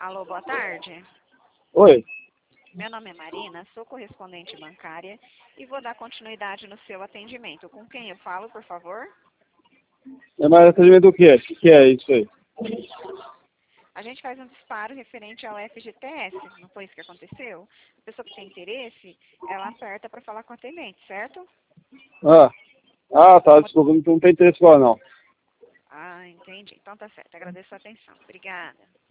Alô, boa tarde. Oi. Meu nome é Marina, sou correspondente bancária e vou dar continuidade no seu atendimento. Com quem eu falo, por favor? É mais atendimento do quê? O que é isso aí? A gente faz um disparo referente ao FGTS, não foi isso que aconteceu? A pessoa que tem interesse, ela aperta para falar com o atendente, certo? Tá, desculpa, não tem interesse agora não. Ah, entendi. Então tá certo. Agradeço a atenção. Obrigada.